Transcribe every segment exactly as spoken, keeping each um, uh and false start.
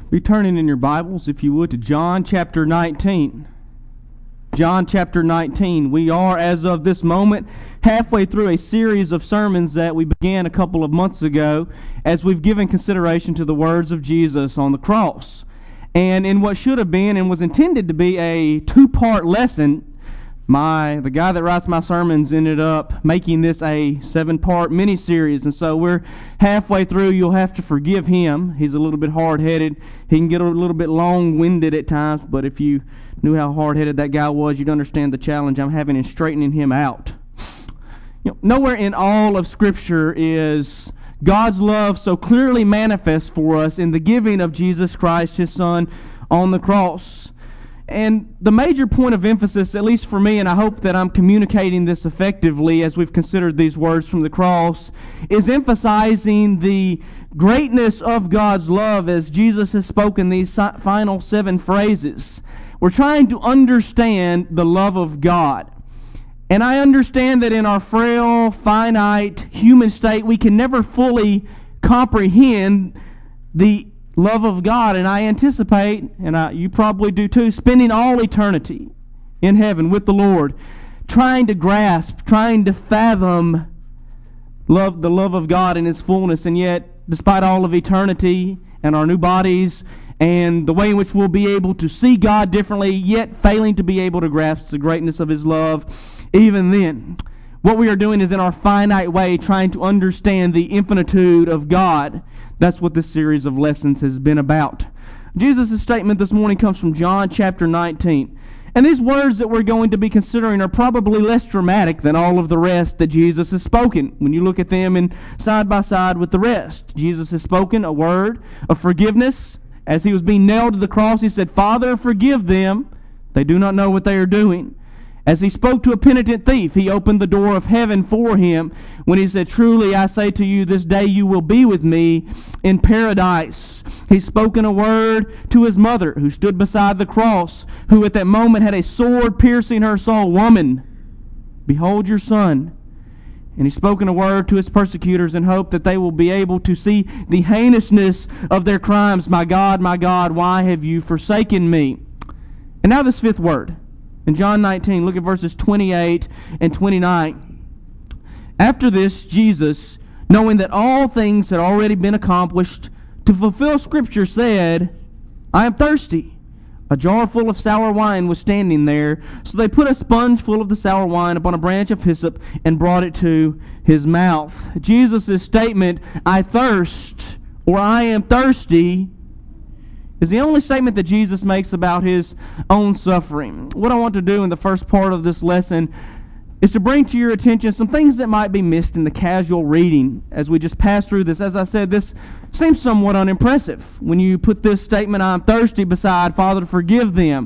Be turning in your Bibles, if you would, to John chapter nineteen. John chapter nineteen. We are, as of this moment, halfway through a series of sermons that we began a couple of months ago as we've given consideration to the words of Jesus on the cross. And in what should have been and was intended to be a two-part lesson, my the guy that writes my sermons ended up making this a seven-part mini-series. And so we're halfway through. You'll have to forgive him. He's a little bit hard-headed. He can get a little bit long-winded at times, but if you knew how hard-headed that guy was, you'd understand the challenge I'm having in straightening him out. You know, nowhere in all of Scripture is God's love so clearly manifest for us in the giving of Jesus Christ, His Son, on the cross. And the major point of emphasis, at least for me, and I hope that I'm communicating this effectively as we've considered these words from the cross, is emphasizing the greatness of God's love as Jesus has spoken these final seven phrases. We're trying to understand the love of God. And I understand that in our frail, finite human state, we can never fully comprehend the love of God, and I anticipate, and I, you probably do too, spending all eternity in heaven with the Lord, trying to grasp, trying to fathom love, the love of God in His fullness. And yet, despite all of eternity and our new bodies and the way in which we'll be able to see God differently, yet failing to be able to grasp the greatness of His love, even then, what we are doing is in our finite way trying to understand the infinitude of God. That's what this series of lessons has been about. Jesus' statement this morning comes from John chapter nineteen. And these words that we're going to be considering are probably less dramatic than all of the rest that Jesus has spoken. When you look at them in side by side with the rest, Jesus has spoken a word of forgiveness. As He was being nailed to the cross, He said, "Father, forgive them. They do not know what they are doing." As He spoke to a penitent thief, He opened the door of heaven for him when He said, "Truly I say to you, this day you will be with me in paradise." He's spoken a word to His mother, who stood beside the cross, who at that moment had a sword piercing her soul. "Woman, behold your son." And He's spoken a word to His persecutors in hope that they will be able to see the heinousness of their crimes. "My God, my God, why have you forsaken me?" And now this fifth word. In John nineteen, look at verses twenty-eight and twenty-nine. After this, Jesus, knowing that all things had already been accomplished, to fulfill Scripture, said, "I am thirsty." A jar full of sour wine was standing there, so they put a sponge full of the sour wine upon a branch of hyssop and brought it to His mouth. Jesus' statement, "I thirst," or "I am thirsty," is the only statement that Jesus makes about His own suffering. What I want to do in the first part of this lesson is to bring to your attention some things that might be missed in the casual reading as we just pass through this. As I said, this seems somewhat unimpressive when you put this statement, "I am thirsty," beside "Father, forgive them,"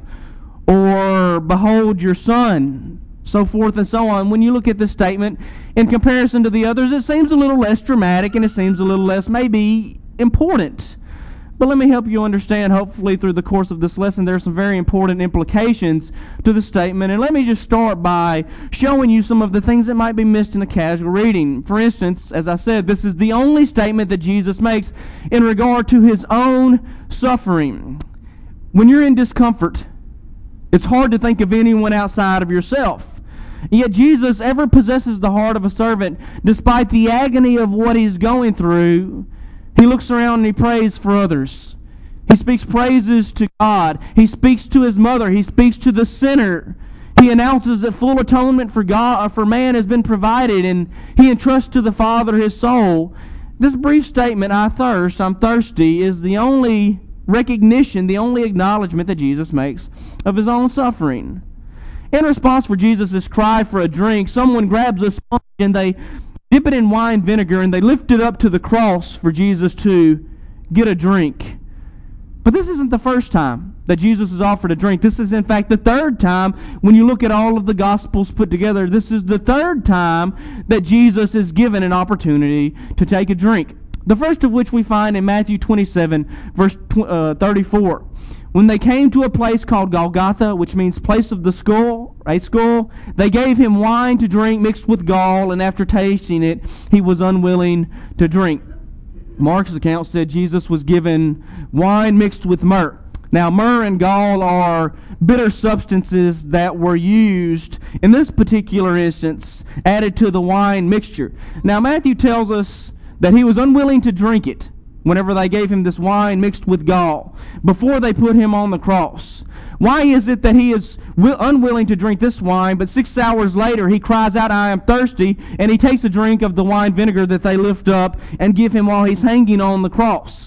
or "Behold your son," so forth and so on. When you look at this statement in comparison to the others, it seems a little less dramatic and it seems a little less maybe important. But let me help you understand, hopefully through the course of this lesson, there are some very important implications to the statement. And let me just start by showing you some of the things that might be missed in the casual reading. For instance, as I said, this is the only statement that Jesus makes in regard to His own suffering. When you're in discomfort, it's hard to think of anyone outside of yourself. Yet Jesus ever possesses the heart of a servant, despite the agony of what He's going through. He looks around and He prays for others. He speaks praises to God. He speaks to His mother. He speaks to the sinner. He announces that full atonement for God, for man has been provided, and He entrusts to the Father His soul. This brief statement, "I thirst, I'm thirsty," is the only recognition, the only acknowledgement that Jesus makes of His own suffering. In response for Jesus' cry for a drink, someone grabs a sponge and they dip it in wine vinegar, and they lift it up to the cross for Jesus to get a drink. But this isn't the first time that Jesus is offered a drink. This is, in fact, the third time. When you look at all of the Gospels put together, this is the third time that Jesus is given an opportunity to take a drink. The first of which we find in Matthew twenty-seven, verse thirty-four. When they came to a place called Golgotha, which means place of the skull, a skull, they gave Him wine to drink mixed with gall, and after tasting it, He was unwilling to drink. Mark's account said Jesus was given wine mixed with myrrh. Now, myrrh and gall are bitter substances that were used, in this particular instance, added to the wine mixture. Now, Matthew tells us that he was unwilling to drink it whenever they gave him this wine mixed with gall, before they put him on the cross. Why is it that he is will, unwilling to drink this wine, but six hours later he cries out, "I am thirsty," and he takes a drink of the wine vinegar that they lift up and give him while he's hanging on the cross?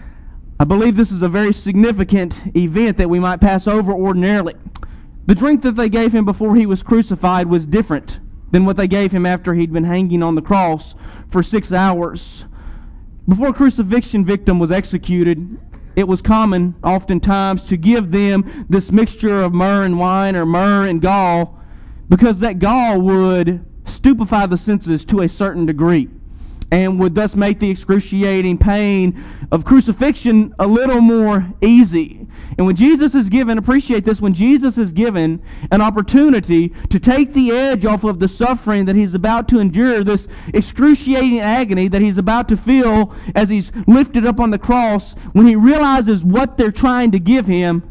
I believe this is a very significant event that we might pass over ordinarily. The drink that they gave him before he was crucified was different than what they gave him after he'd been hanging on the cross for six hours. Before a crucifixion victim was executed, it was common oftentimes to give them this mixture of myrrh and wine or myrrh and gall, because that gall would stupefy the senses to a certain degree and would thus make the excruciating pain of crucifixion a little more easy. And when Jesus is given, appreciate this, when Jesus is given an opportunity to take the edge off of the suffering that he's about to endure, this excruciating agony that he's about to feel as he's lifted up on the cross, when he realizes what they're trying to give him,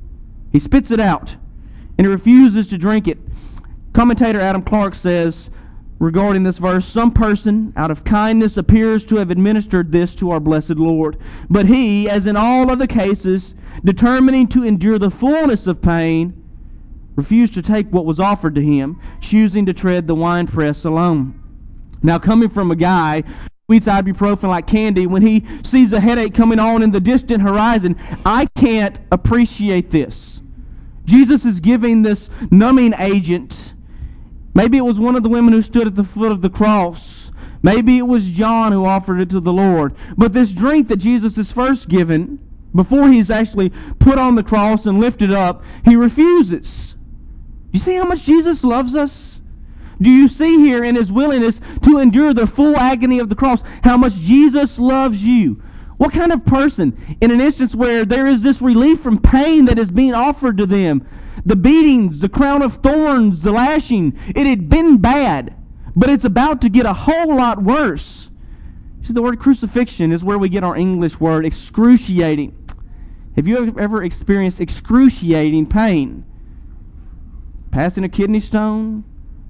he spits it out and he refuses to drink it. Commentator Adam Clark says regarding this verse, "Some person out of kindness appears to have administered this to our blessed Lord, but he, as in all other cases, determining to endure the fullness of pain, refused to take what was offered to him, choosing to tread the winepress alone." Now, coming from a guy who eats ibuprofen like candy, when he sees a headache coming on in the distant horizon, I can't appreciate this. Jesus is giving this numbing agent. Maybe it was one of the women who stood at the foot of the cross. Maybe it was John who offered it to the Lord. But this drink that Jesus is first given, before he's actually put on the cross and lifted up, he refuses. You see how much Jesus loves us? Do you see here in his willingness to endure the full agony of the cross, how much Jesus loves you? What kind of person, in an instance where there is this relief from pain that is being offered to them, the beatings, the crown of thorns, the lashing, it had been bad, but it's about to get a whole lot worse. See, the word crucifixion is where we get our English word excruciating. Have you ever experienced excruciating pain? Passing a kidney stone?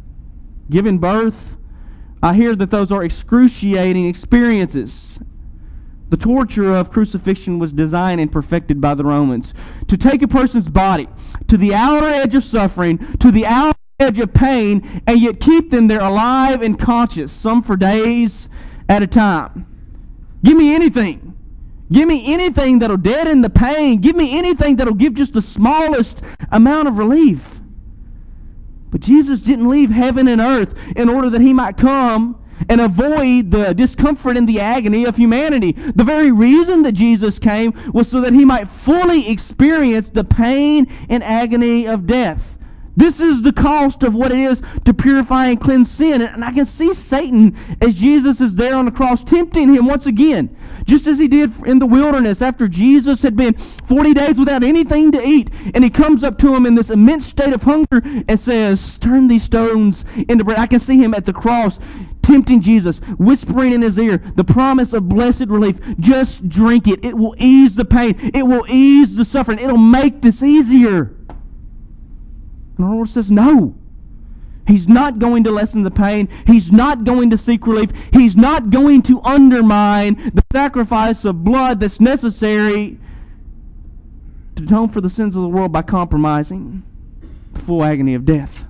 Giving birth? I hear that those are excruciating experiences. The torture of crucifixion was designed and perfected by the Romans to take a person's body to the outer edge of suffering, to the outer edge of pain, and yet keep them there alive and conscious, some for days at a time. Give me anything. Give me anything that'll deaden the pain. Give me anything that'll give just the smallest amount of relief. But Jesus didn't leave heaven and earth in order that he might come and avoid the discomfort and the agony of humanity. The very reason that Jesus came was so that he might fully experience the pain and agony of death. This is the cost of what it is to purify and cleanse sin. And I can see Satan, as Jesus is there on the cross, tempting him once again, just as he did in the wilderness after Jesus had been forty days without anything to eat. And he comes up to him in this immense state of hunger and says, "Turn these stones into bread." I can see him at the cross tempting Jesus, whispering in his ear the promise of blessed relief. Just drink it. It will ease the pain. It will ease the suffering. It'll make this easier. And our Lord says, no. He's not going to lessen the pain. He's not going to seek relief. He's not going to undermine the sacrifice of blood that's necessary to atone for the sins of the world by compromising the full agony of death.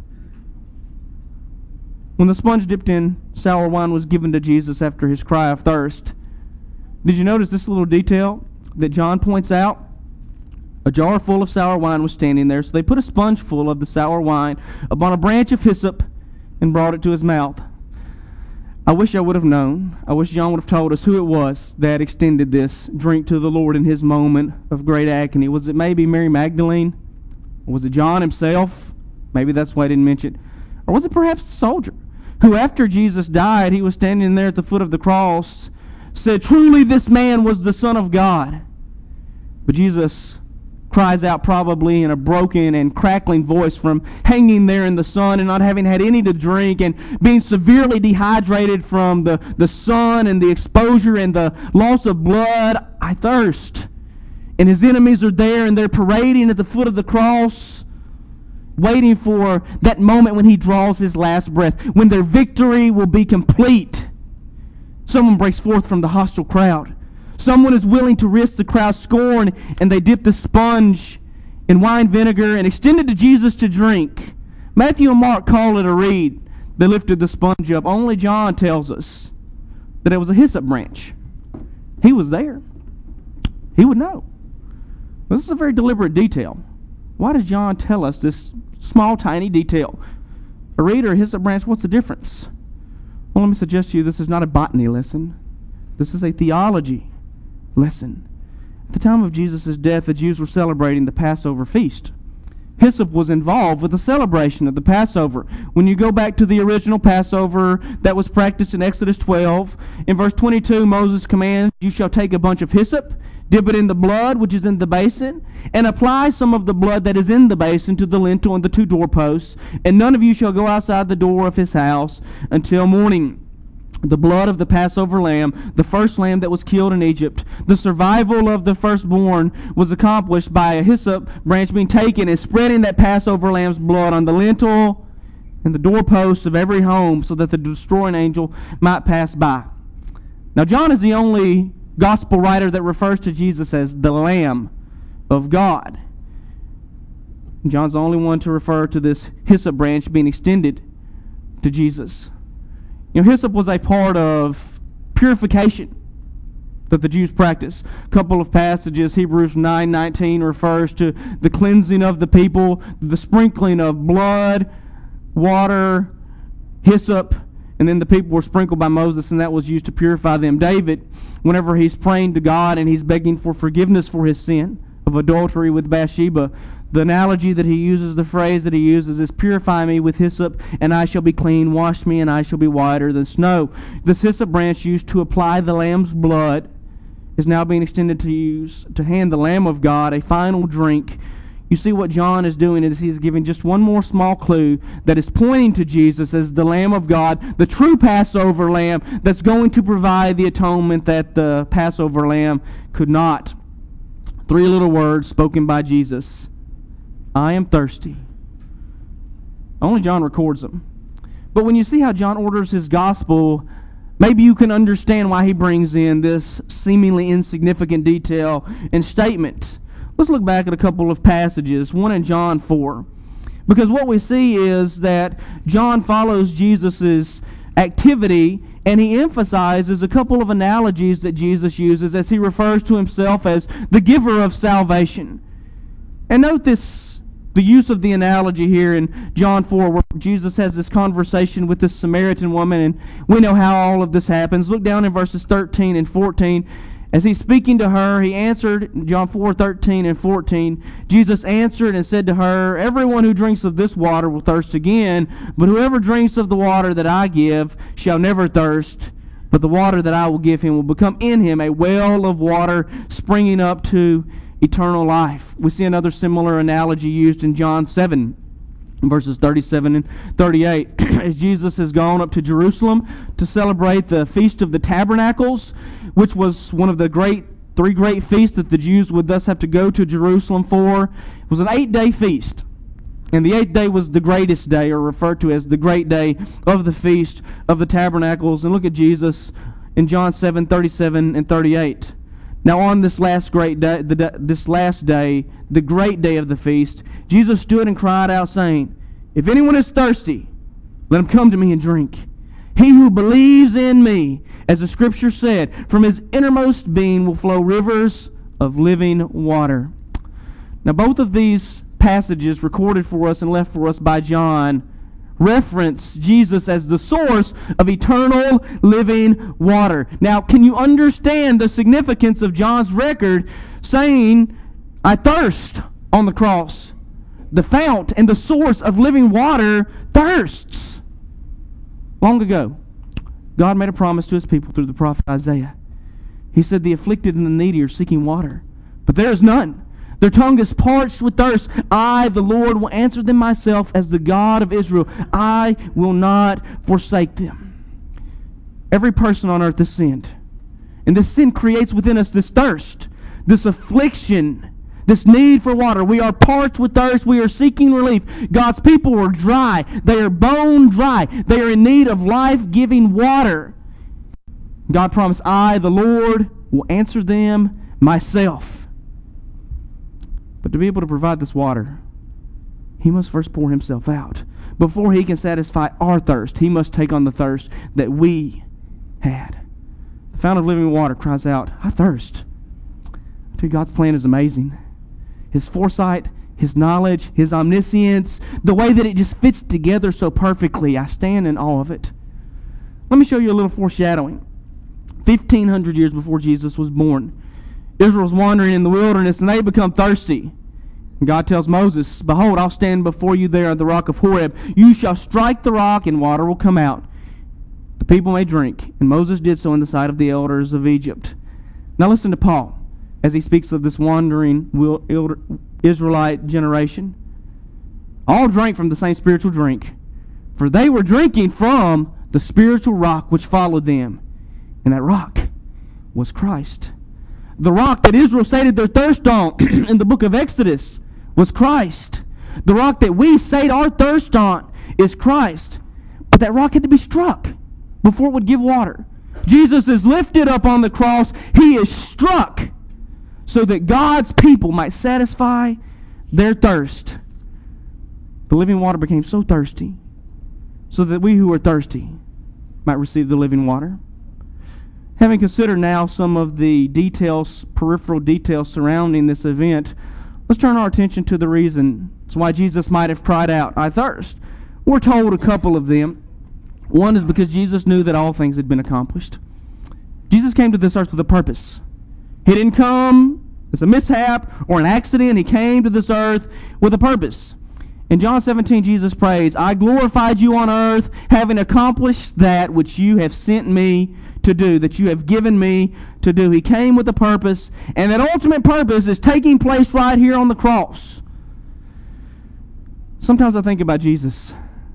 When the sponge dipped in sour wine was given to Jesus after his cry of thirst, did you notice this little detail that John points out? A jar full of sour wine was standing there, so they put a sponge full of the sour wine upon a branch of hyssop and brought it to his mouth. I wish I would have known. I wish John would have told us who it was that extended this drink to the Lord in his moment of great agony. Was it maybe Mary Magdalene? Or was it John himself? Maybe that's why I didn't mention it. Or was it perhaps the soldier who, after Jesus died, he was standing there at the foot of the cross, said, "Truly this man was the Son of God." But Jesus cries out probably in a broken and crackling voice from hanging there in the sun and not having had any to drink and being severely dehydrated from the, the sun and the exposure and the loss of blood. I thirst. And his enemies are there and they're parading at the foot of the cross, waiting for that moment when he draws his last breath, when their victory will be complete. Someone breaks forth from the hostile crowd. Someone is willing to risk the crowd's scorn, and they dip the sponge in wine vinegar and extend it to Jesus to drink. Matthew and Mark call it a reed. They lifted the sponge up. Only John tells us that it was a hyssop branch. He was there. He would know. This is a very deliberate detail. Why does John tell us this small, tiny detail? A reed or a hyssop branch, what's the difference? Well, let me suggest to you this is not a botany lesson. This is a theology lesson. At the time of Jesus' death, the Jews were celebrating the Passover feast. Hyssop was involved with the celebration of the Passover. When you go back to the original Passover that was practiced in Exodus twelve, in verse twenty-two, Moses commands, "You shall take a bunch of hyssop, dip it in the blood which is in the basin, and apply some of the blood that is in the basin to the lintel and the two doorposts, and none of you shall go outside the door of his house until morning." The blood of the Passover lamb, the first lamb that was killed in Egypt, the survival of the firstborn was accomplished by a hyssop branch being taken and spreading that Passover lamb's blood on the lintel and the doorposts of every home so that the destroying angel might pass by. Now, John is the only gospel writer that refers to Jesus as the Lamb of God. John's the only one to refer to this hyssop branch being extended to Jesus. You know, hyssop was a part of purification that the Jews practiced. A couple of passages, Hebrews nine nineteen refers to the cleansing of the people, the sprinkling of blood, water, hyssop, and then the people were sprinkled by Moses, and that was used to purify them. David, whenever he's praying to God and he's begging for forgiveness for his sin of adultery with Bathsheba, the analogy that he uses, the phrase that he uses is, "Purify me with hyssop, and I shall be clean. Wash me, and I shall be whiter than snow." This hyssop branch used to apply the lamb's blood is now being extended to use to hand the Lamb of God a final drink. You see what John is doing is he's giving just one more small clue that is pointing to Jesus as the Lamb of God, the true Passover lamb that's going to provide the atonement that the Passover lamb could not. Three little words spoken by Jesus. "I am thirsty." Only John records them. But when you see how John orders his gospel, maybe you can understand why he brings in this seemingly insignificant detail and statement. Let's look back at a couple of passages, one in John four. Because what we see is that John follows Jesus' activity, and he emphasizes a couple of analogies that Jesus uses as he refers to himself as the giver of salvation. And note this, the use of the analogy here in John four, where Jesus has this conversation with this Samaritan woman, and we know how all of this happens. Look down in verses thirteen and fourteen. As he's speaking to her, he answered, John four, thirteen and fourteen, Jesus answered and said to her, "Everyone who drinks of this water will thirst again, but whoever drinks of the water that I give shall never thirst, but the water that I will give him will become in him a well of water springing up to eternal life." We see another similar analogy used in John seven, verses thirty-seven and thirty-eight. As Jesus has gone up to Jerusalem to celebrate the Feast of the Tabernacles, which was one of the great three great feasts that the Jews would thus have to go to Jerusalem for. It was an eight-day feast. And the eighth day was the greatest day, or referred to as the great day of the Feast of the Tabernacles. And look at Jesus in John seven, thirty-seven and thirty-eight. Now on this last great day, the, this last day, the great day of the feast, Jesus stood and cried out, saying, "If anyone is thirsty, let him come to me and drink. He who believes in me, as the Scripture said, from his innermost being will flow rivers of living water." Now both of these passages recorded for us and left for us by John reference Jesus as the source of eternal living water. Now, can you understand the significance of John's record saying, "I thirst" on the cross? The fount and the source of living water thirsts. Long ago, God made a promise to his people through the prophet Isaiah. He said, "The afflicted and the needy are seeking water, but there is none. Their tongue is parched with thirst. I, the Lord, will answer them myself as the God of Israel. I will not forsake them. Every person on earth has sinned. And this sin creates within us this thirst, this affliction, this need for water. We are parched with thirst. We are seeking relief. God's people are dry. They are bone dry. They are in need of life-giving water. God promised, I, the Lord, will answer them myself. But to be able to provide this water, He must first pour Himself out. Before He can satisfy our thirst, He must take on the thirst that we had. The fountain of living water cries out, I thirst. I tell you, God's plan is amazing. His foresight, His knowledge, His omniscience, the way that it just fits together so perfectly. I stand in awe of it. Let me show you a little foreshadowing. fifteen hundred years before Jesus was born, Israel's wandering in the wilderness, and they become thirsty. And God tells Moses, Behold, I'll stand before you there at the rock of Horeb. You shall strike the rock, and water will come out. The people may drink. And Moses did so in the sight of the elders of Egypt. Now listen to Paul as he speaks of this wandering Israelite generation. All drank from the same spiritual drink, for they were drinking from the spiritual rock which followed them. And that rock was Christ. The rock that Israel sated their thirst on in the book of Exodus was Christ. The rock that we sate our thirst on is Christ. But that rock had to be struck before it would give water. Jesus is lifted up on the cross. He is struck so that God's people might satisfy their thirst. The living water became so thirsty so that we who are thirsty might receive the living water. Having considered now some of the details, peripheral details surrounding this event, let's turn our attention to the reasons why Jesus might have cried out, I thirst. We're told a couple of them. One is because Jesus knew that all things had been accomplished. Jesus came to this earth with a purpose. He didn't come as a mishap or an accident. He came to this earth with a purpose. In John seventeen, Jesus prays, I glorified you on earth, having accomplished that which you have sent me to do, that you have given me to do. He came with a purpose, and that ultimate purpose is taking place right here on the cross. Sometimes I think about Jesus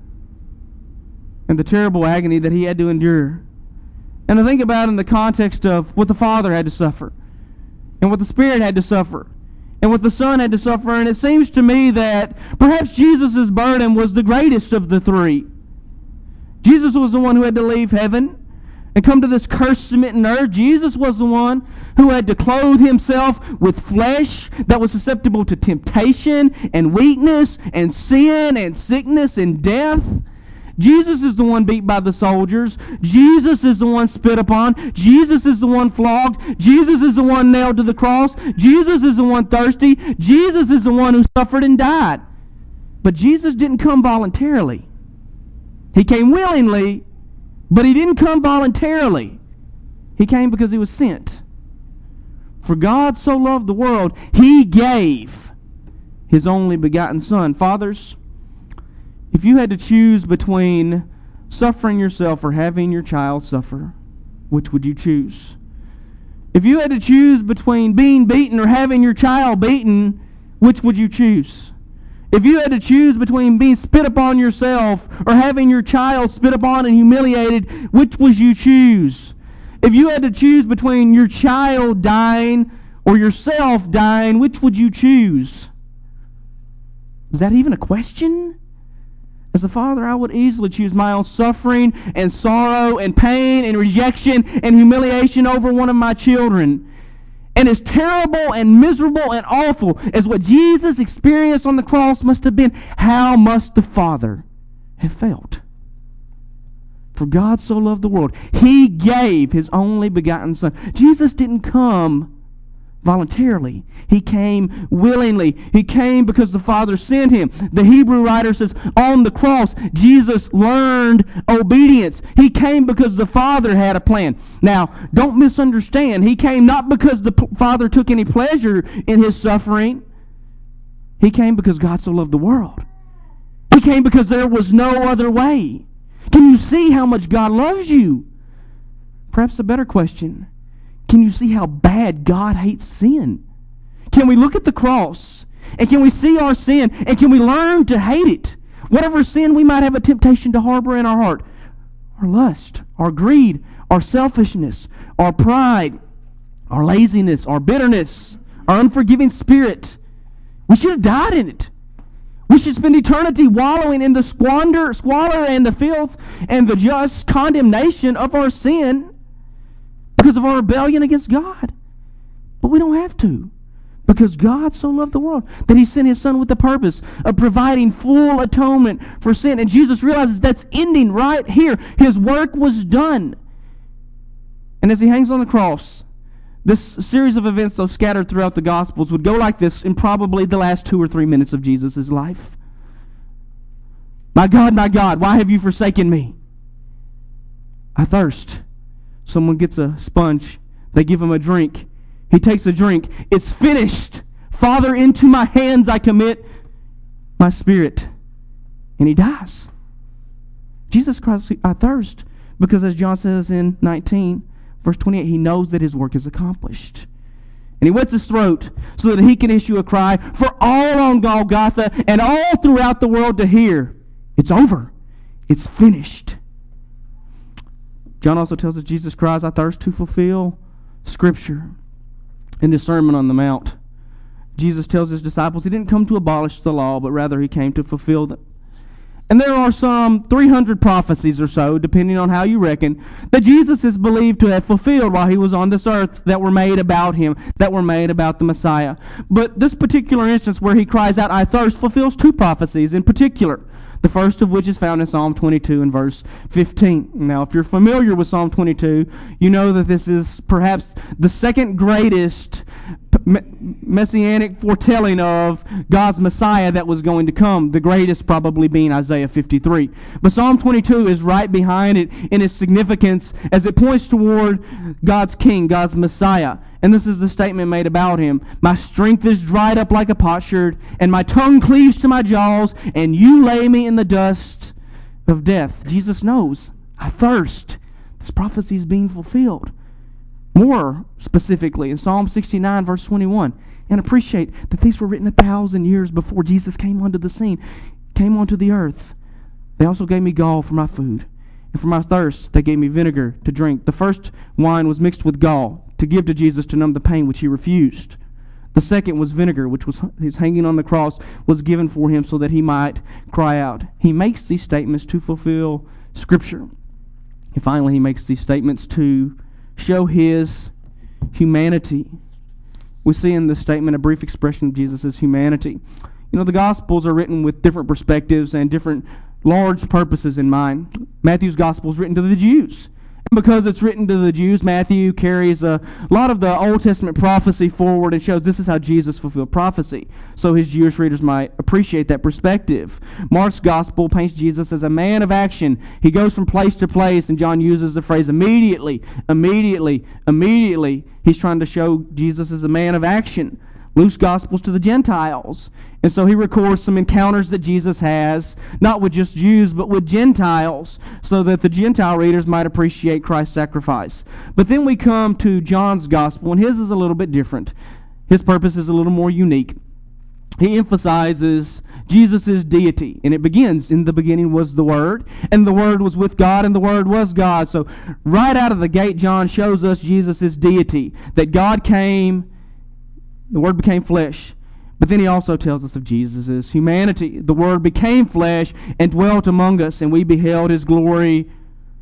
and the terrible agony that He had to endure. And I think about it in the context of what the Father had to suffer, and what the Spirit had to suffer, and what the Son had to suffer. And it seems to me that perhaps Jesus' burden was the greatest of the three. Jesus was the one who had to leave heaven and come to this curse-smitten earth. Jesus was the one who had to clothe Himself with flesh that was susceptible to temptation and weakness and sin and sickness and death. Jesus is the one beat by the soldiers. Jesus is the one spit upon. Jesus is the one flogged. Jesus is the one nailed to the cross. Jesus is the one thirsty. Jesus is the one who suffered and died. But Jesus didn't come voluntarily. He came willingly, but He didn't come voluntarily. He came because He was sent. For God so loved the world, He gave His only begotten Son. Fathers, if you had to choose between suffering yourself or having your child suffer, which would you choose? If you had to choose between being beaten or having your child beaten, which would you choose? If you had to choose between being spit upon yourself or having your child spit upon and humiliated, which would you choose? If you had to choose between your child dying or yourself dying, which would you choose? Is that even a question? As a father, I would easily choose my own suffering and sorrow and pain and rejection and humiliation over one of my children. And as terrible and miserable and awful as what Jesus experienced on the cross must have been, how must the Father have felt? For God so loved the world, He gave His only begotten Son. Jesus didn't come voluntarily. He came willingly. He came because the Father sent Him. The Hebrew writer says, on the cross, Jesus learned obedience. He came because the Father had a plan. Now, don't misunderstand. He came not because the Father took any pleasure in His suffering. He came because God so loved the world. He came because there was no other way. Can you see how much God loves you? Perhaps a better question, can you see how bad God hates sin? Can we look at the cross? And can we see our sin? And can we learn to hate it? Whatever sin we might have a temptation to harbor in our heart. Our lust, our greed, our selfishness, our pride, our laziness, our bitterness, our unforgiving spirit. We should have died in it. We should spend eternity wallowing in the squander, squalor and the filth and the just condemnation of our sin because of our rebellion against God. But we don't have to, because God so loved the world that He sent His Son with the purpose of providing full atonement for sin. And Jesus realizes that's ending right here. His work was done. And as He hangs on the cross, this series of events, though scattered throughout the Gospels, would go like this in probably the last two or three minutes of Jesus' life. My God, my God, why have you forsaken me? I thirst. Someone gets a sponge. They give him a drink. He takes a drink. It's finished. Father, into my hands I commit my spirit. And he dies. Jesus cries, I thirst. Because as John says in nineteen, verse twenty-eight, he knows that his work is accomplished. And he wets his throat so that he can issue a cry for all on Golgotha and all throughout the world to hear. It's over. It's finished. John also tells us Jesus cries, I thirst, to fulfill Scripture. In the Sermon on the Mount, Jesus tells his disciples he didn't come to abolish the law, but rather he came to fulfill them. And there are some three hundred prophecies or so, depending on how you reckon, that Jesus is believed to have fulfilled while he was on this earth that were made about him, that were made about the Messiah. But this particular instance where he cries out, I thirst, fulfills two prophecies in particular. The first of which is found in Psalm twenty-two and verse fifteen. Now, if you're familiar with Psalm twenty-two, you know that this is perhaps the second greatest messianic foretelling of God's Messiah that was going to come. The greatest probably being Isaiah fifty-three. But Psalm twenty-two is right behind it in its significance as it points toward God's King, God's Messiah. And this is the statement made about him. My strength is dried up like a potsherd, and my tongue cleaves to my jaws, and you lay me in the dust of death. Jesus knows, I thirst. This prophecy is being fulfilled. More specifically, in Psalm sixty-nine, verse twenty-one. And appreciate that these were written a thousand years before Jesus came onto the scene, came onto the earth. They also gave me gall for my food. And for my thirst, they gave me vinegar to drink. The first wine was mixed with gall to give to Jesus to numb the pain, which he refused. The second was vinegar, which was his hanging on the cross, was given for him so that he might cry out. He makes these statements to fulfill Scripture. And finally, he makes these statements to show his humanity. We see in this statement a brief expression of Jesus' humanity. You know, the Gospels are written with different perspectives and different large purposes in mind. Matthew's Gospel is written to the Jews. And because it's written to the Jews, Matthew carries a lot of the Old Testament prophecy forward and shows this is how Jesus fulfilled prophecy. So his Jewish readers might appreciate that perspective. Mark's Gospel paints Jesus as a man of action. He goes from place to place, and John uses the phrase immediately, immediately, immediately. He's trying to show Jesus as a man of action. Luke's Gospel's to the Gentiles. And so he records some encounters that Jesus has, not with just Jews, but with Gentiles, so that the Gentile readers might appreciate Christ's sacrifice. But then we come to John's Gospel, and his is a little bit different. His purpose is a little more unique. He emphasizes Jesus' deity, and it begins, in the beginning was the Word, and the Word was with God, and the Word was God. So right out of the gate, John shows us Jesus' deity, that God came, the Word became flesh. But then he also tells us of Jesus' humanity. The Word became flesh and dwelt among us, and we beheld his glory,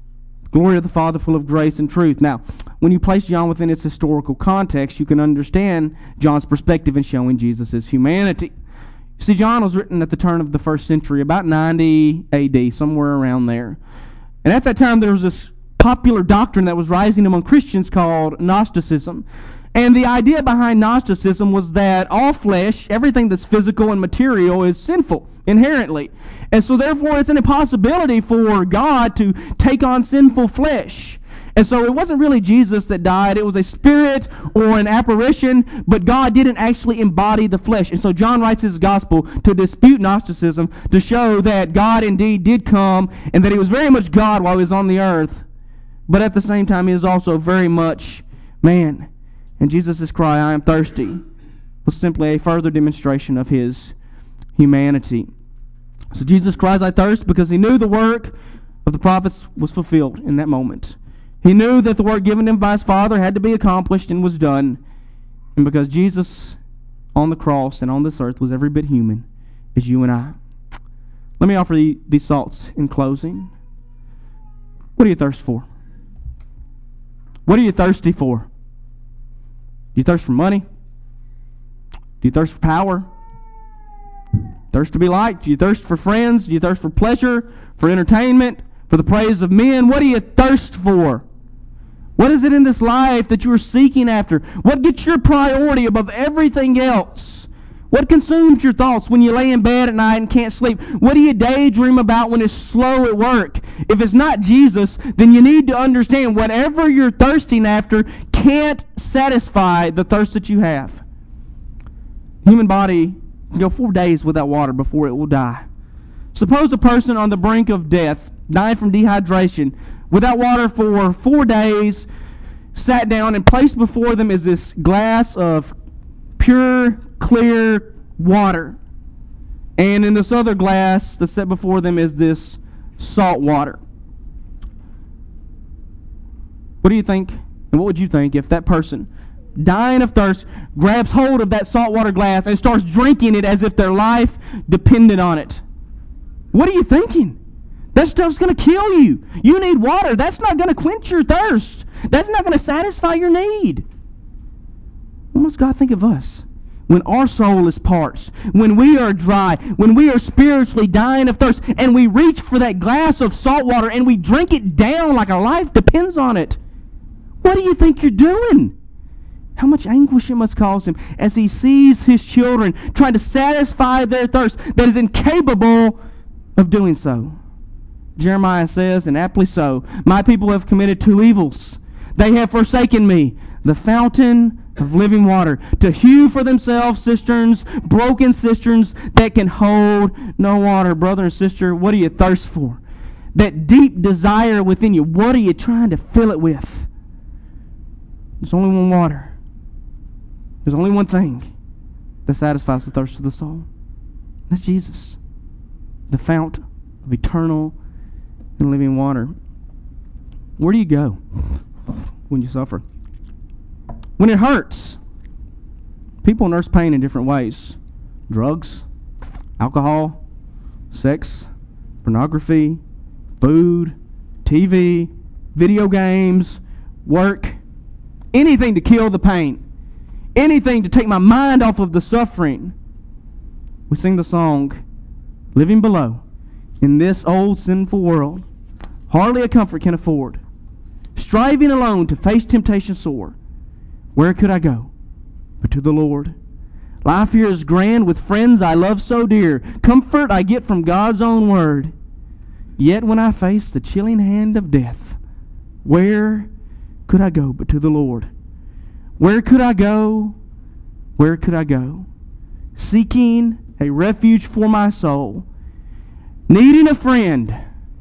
glory of the Father full of grace and truth. Now, when you place John within its historical context, you can understand John's perspective in showing Jesus' humanity. You see, John was written at the turn of the first century, about ninety A D, somewhere around there. And at that time, there was this popular doctrine that was rising among Christians called Gnosticism. And the idea behind Gnosticism was that all flesh, everything that's physical and material, is sinful inherently. And so therefore it's an impossibility for God to take on sinful flesh. And so it wasn't really Jesus that died. It was a spirit or an apparition, but God didn't actually embody the flesh. And so John writes his gospel to dispute Gnosticism, to show that God indeed did come and that he was very much God while he was on the earth. But at the same time, he is also very much man. And Jesus' cry, I am thirsty. was simply a further demonstration of his humanity. So Jesus cries, I thirst, because he knew the work of the prophets was fulfilled in that moment. He knew that the work given him by his Father had to be accomplished and was done. And because Jesus on the cross and on this earth was every bit human as you and I. Let me offer you these thoughts in closing. What do you thirst for? What are you thirsty for? Do you thirst for money? Do you thirst for power? Thirst to be liked? Do you thirst for friends? Do you thirst for pleasure, for entertainment, for the praise of men? What do you thirst for? What is it in this life that you are seeking after? What gets your priority above everything else? What consumes your thoughts when you lay in bed at night and can't sleep? What do you daydream about when it's slow at work? If it's not Jesus, then you need to understand whatever you're thirsting after can't satisfy the thirst that you have. The human body can go four days without water before it will die. Suppose a person on the brink of death, dying from dehydration, without water for four days, sat down and placed before them is this glass of pure, clear water. And in this other glass that's set before them is this salt water. What do you think, and what would you think if that person, dying of thirst, grabs hold of that saltwater glass and starts drinking it as if their life depended on it? What are you thinking? That stuff's going to kill you. You need water. That's not going to quench your thirst. That's not going to satisfy your need. What must God think of us when our soul is parched, when we are dry, when we are spiritually dying of thirst, and we reach for that glass of salt water and we drink it down like our life depends on it? What do you think you're doing? How much anguish it must cause him as he sees his children trying to satisfy their thirst that is incapable of doing so. Jeremiah says, and aptly so, my people have committed two evils. They have forsaken me, the fountain of living water, to hew for themselves cisterns, broken cisterns that can hold no water. Brother and sister, what do you thirst for? That deep desire within you, what are you trying to fill it with? There's only one water. There's only one thing that satisfies the thirst of the soul. That's Jesus, the fount of eternal and living water. Where do you go when you suffer? When it hurts. People nurse pain in different ways. Drugs, alcohol, sex, pornography, food, T V, video games, work. Anything to kill the pain. Anything to take my mind off of the suffering. We sing the song, Living Below, in this old sinful world, hardly a comfort can afford. Striving alone to face temptation sore, where could I go but to the Lord? Life here is grand with friends I love so dear. Comfort I get from God's own word. Yet when I face the chilling hand of death, where could I go but to the Lord? Where could I go? Where could I go? Seeking a refuge for my soul, needing a friend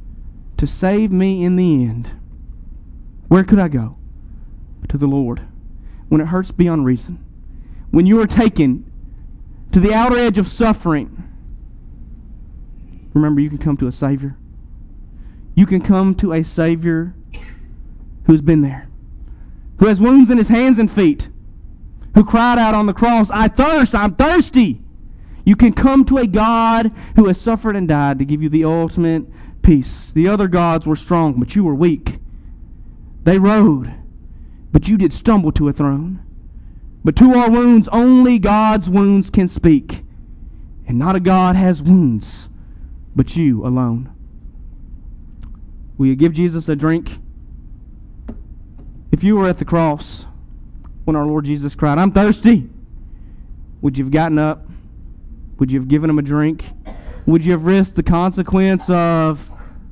to save me in the end. Where could I go but to the Lord? When it hurts beyond reason, when you are taken to the outer edge of suffering, remember, you can come to a Savior. You can come to a Savior who's been there, who has wounds in his hands and feet, who cried out on the cross, I thirst, I'm thirsty. You can come to a God who has suffered and died to give you the ultimate peace. The other gods were strong, but you were weak. They rode, but you did stumble to a throne. But to our wounds, only God's wounds can speak. And not a God has wounds, but you alone. Will you give Jesus a drink? If you were at the cross when our Lord Jesus cried, I'm thirsty, would you have gotten up? Would you have given him a drink? Would you have risked the consequence of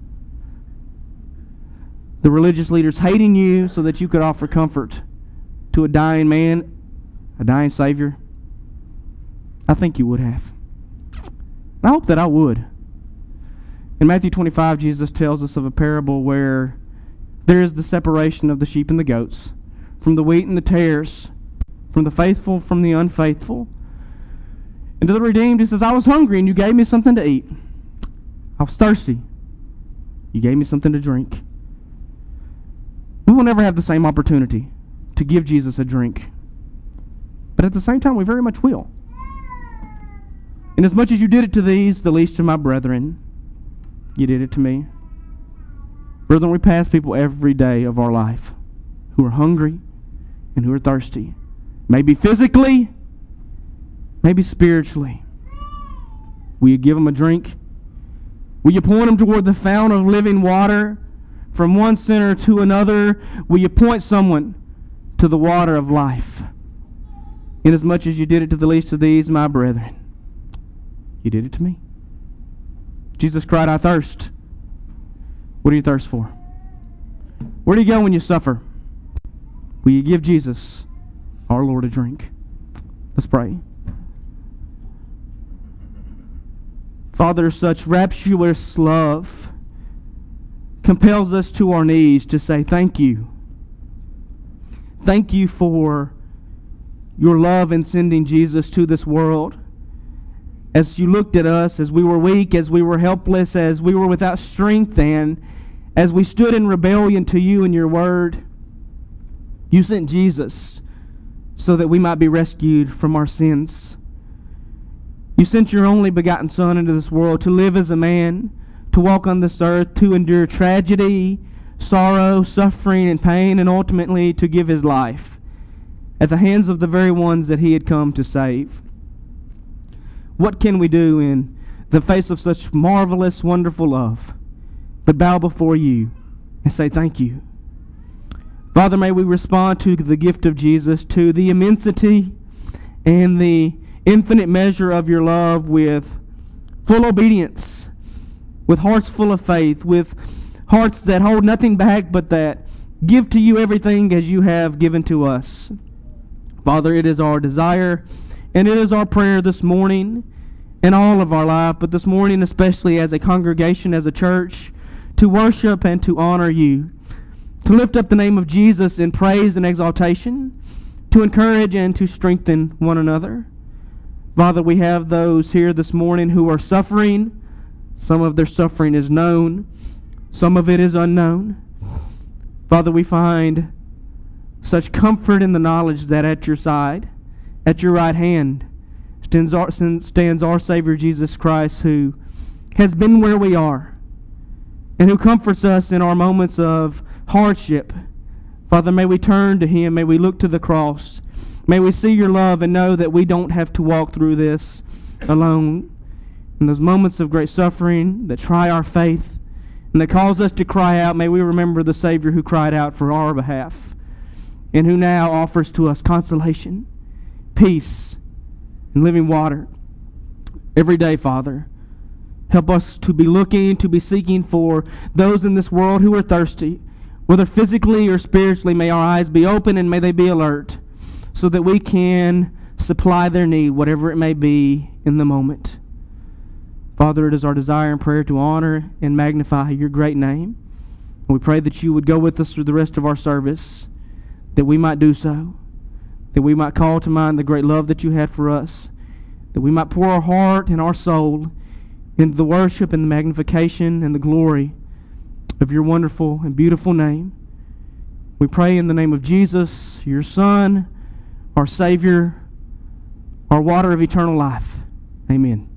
the religious leaders hating you so that you could offer comfort to a dying man, a dying Savior? I think you would have. I hope that I would. In Matthew twenty-five, Jesus tells us of a parable where there is the separation of the sheep and the goats, from the wheat and the tares, from the faithful from the unfaithful. And to the redeemed, he says, I was hungry and you gave me something to eat. I was thirsty. You gave me something to drink. We will never have the same opportunity to give Jesus a drink. But at the same time, we very much will. Inasmuch as you did it to these, the least of my brethren, you did it to me. Brethren, we pass people every day of our life who are hungry and who are thirsty. Maybe physically, maybe spiritually. Will you give them a drink? Will you point them toward the fount of living water from one sinner to another? Will you point someone to the water of life? Inasmuch as you did it to the least of these, my brethren, you did it to me. Jesus cried, I thirst. What do you thirst for? Where do you go when you suffer? Will you give Jesus, our Lord, a drink? Let's pray. Father, such rapturous love compels us to our knees to say thank you. Thank you for your love in sending Jesus to this world. As you looked at us, as we were weak, as we were helpless, as we were without strength, and as we stood in rebellion to you and your word, you sent Jesus so that we might be rescued from our sins. You sent your only begotten Son into this world to live as a man, to walk on this earth, to endure tragedy, sorrow, suffering, and pain, and ultimately to give his life at the hands of the very ones that he had come to save. What can we do in the face of such marvelous, wonderful love but bow before you and say thank you? Father, may we respond to the gift of Jesus, to the immensity and the infinite measure of your love with full obedience, with hearts full of faith, with hearts that hold nothing back but that give to you everything as you have given to us. Father, it is our desire and it is our prayer this morning and all of our life, but this morning especially as a congregation, as a church, to worship and to honor you, to lift up the name of Jesus in praise and exaltation, to encourage and to strengthen one another. Father, we have those here this morning who are suffering. Some of their suffering is known. Some of it is unknown. Father, we find such comfort in the knowledge that at your side, at your right hand, stands our, stands our Savior Jesus Christ, who has been where we are and who comforts us in our moments of hardship. Father, may we turn to him. May we look to the cross. May we see your love and know that we don't have to walk through this alone. In those moments of great suffering that try our faith and that cause us to cry out, may we remember the Savior who cried out for our behalf and who now offers to us consolation, peace, and living water every day, Father. Help us to be looking, to be seeking for those in this world who are thirsty, whether physically or spiritually. May our eyes be open and may they be alert, so that we can supply their need, whatever it may be in the moment. Father, it is our desire and prayer to honor and magnify your great name. And we pray that you would go with us through the rest of our service, that we might do so, that we might call to mind the great love that you had for us, that we might pour our heart and our soul into the worship and the magnification and the glory of your wonderful and beautiful name. We pray in the name of Jesus, your Son, our Savior, our water of eternal life. Amen.